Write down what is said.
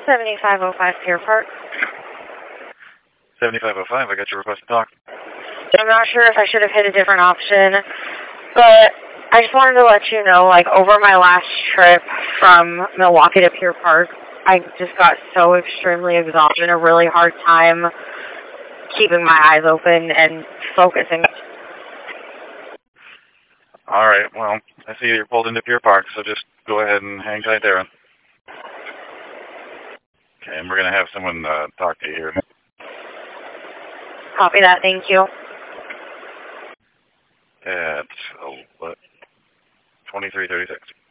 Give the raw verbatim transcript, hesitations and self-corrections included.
seventy-five oh five Pier Park. seventy-five oh five, I got your request to talk. I'm not sure if I should have hit a different option, but I just wanted to let you know, like, over my last trip from Milwaukee to Pier Park, I just got so extremely exhausted, a really hard time keeping my eyes open and focusing. All right, well, I see you're pulled into Pier Park, so just go ahead and hang tight there. Okay, and we're going to have someone uh, talk to you here. Copy that, thank you. At oh, what? twenty-three thirty-six.